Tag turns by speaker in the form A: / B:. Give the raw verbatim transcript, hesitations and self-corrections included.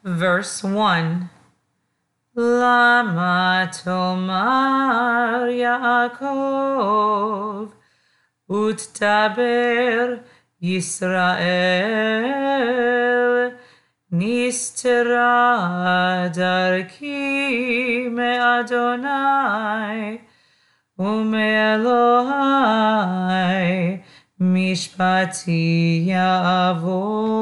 A: Verse one. Lama tomar Yaakov Uttaber Yisrael Nistera darki me Adonai Ume Elohai Mishpati Yavor.